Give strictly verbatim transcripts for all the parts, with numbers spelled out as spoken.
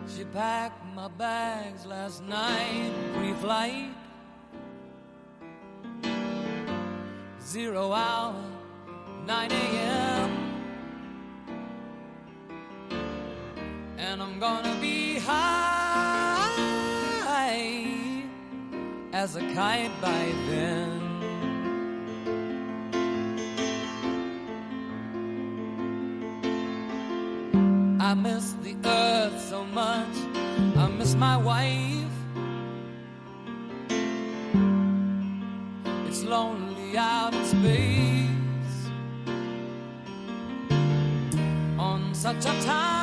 She packed my bags last night, pre-flight, zero hour, nine a.m. And I'm gonna be high as a kite by then. I miss the earth so much, I miss my wife. It's lonely out in space on such a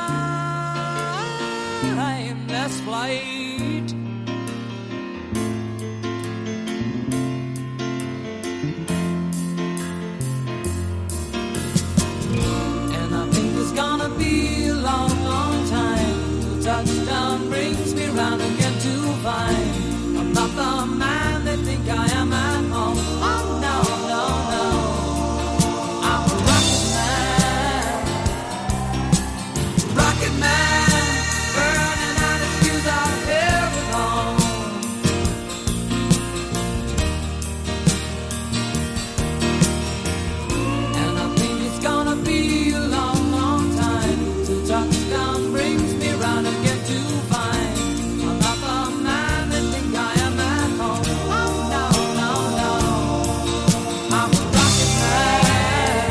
timeless flight. And I think it's gonna be a long, long time till touchdown brings me round again to find I'm not the man they think I am at home. Oh no, no, no, I'm a rocket man, rocket man, burning out his fuse out here at home. And I think it's gonna be a long, long time till touchdown brings me round again to find I'm not the man they think I am at home. Oh no, no, no, I'm a rocket man,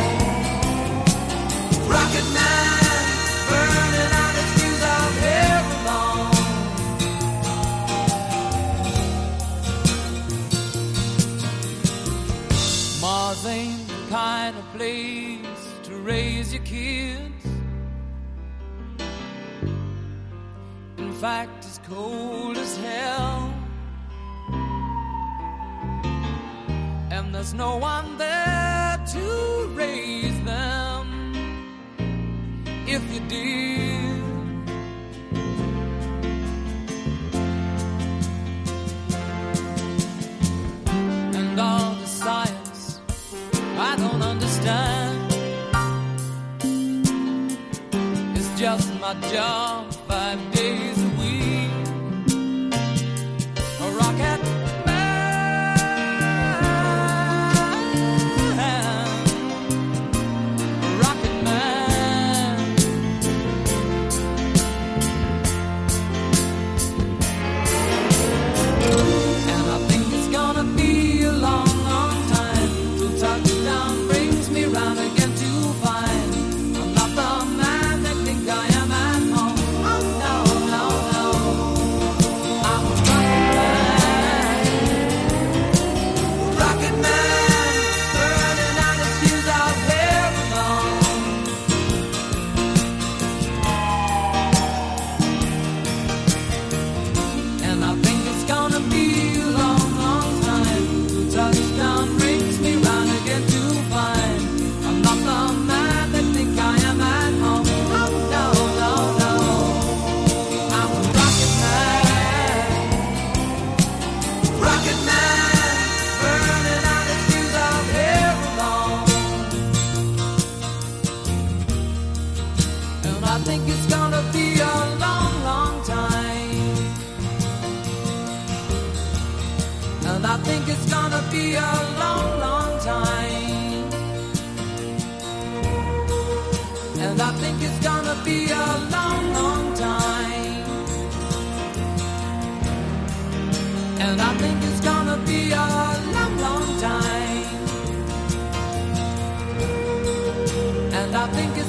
rocket man, burning out his fuse out here alone. Mars ain't the kind of place to raise your kids. In fact, it's cold as hell, and there's no one there to raise them if you did. And all the science I don't understand, it's just my job five days a week. A rocket man, a rocket man. And I think it's gonna be a long, long time till touchdown brings me round again to find I'm not the man they think I am at home. Oh no, no, no, I'm a rocket man, rocket man, burning out his fuse out here alone. And I think it's gonna be a long, long time till touchdown brings me round again to find I'm not the man they think I am at home. Oh no, no, no, I'm a rocket man, rocket man, burning out his fuse out here alone. And I think it's gonna be a long, long time. And I think it's gonna be a long, long time. And I think it's gonna be a long, long time. And I think it's gonna be a long, long time. And I think it's